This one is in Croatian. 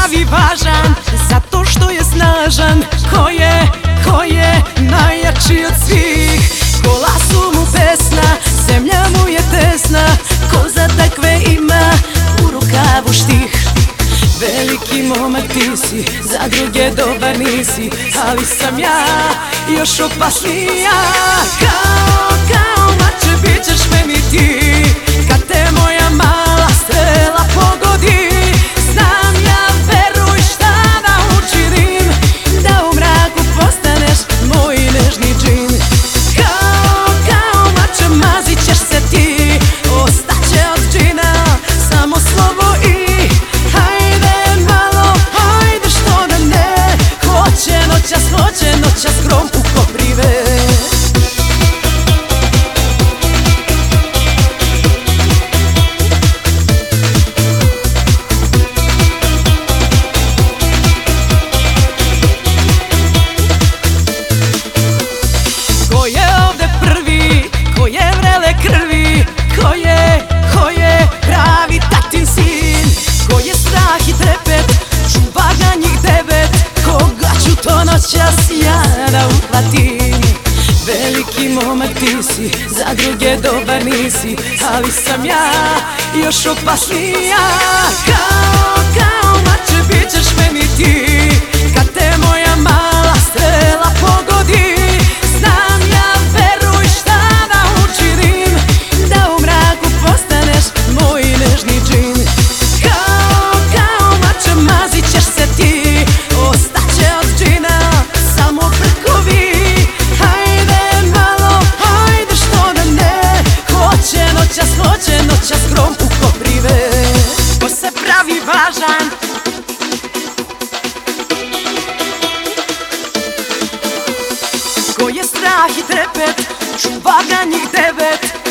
pravi važan zato što je snažan. Ko je najjači od svih? Kola su mu pesna, zemlja mu je tesna. Ko za takve ima u rukavu štih? Veliki momak ti si, za druge dobar nisi, ali sam ja još opasnija. Kao mače bit ćeš meni ti, kad te moja mala strela pogodi. Znam ja, veruj šta da učinim, da u mraku postaneš moj nežni džin. Kao mače mazit ćeš se ti, ostaće od džina samo slovo i hoće noćas grom u koprive. Ko je ovde prvi, ko je vrele krvi, ko je pravi tatin sin? Ko je strah i trepet, čuva ga njih 9, koga ću to noćas ja da uhvatim? Veliki momak ti si, za druge dobar nisi, ali sam ja još opasnija. Kao mače bit ćeš meni ti, kad te moja mala strela pogodi. Znam ja, veruj šta da učinim, da u mraku postaneš moj nežni džin. Kao mače mazit ćeš se ti, ostaće od džina samo prkovi. Hajde malo, hajde što da ne, hoće noćas grom u koprive. Ko se pravi važan, ko je strah i trepet, čuva ga njih 9.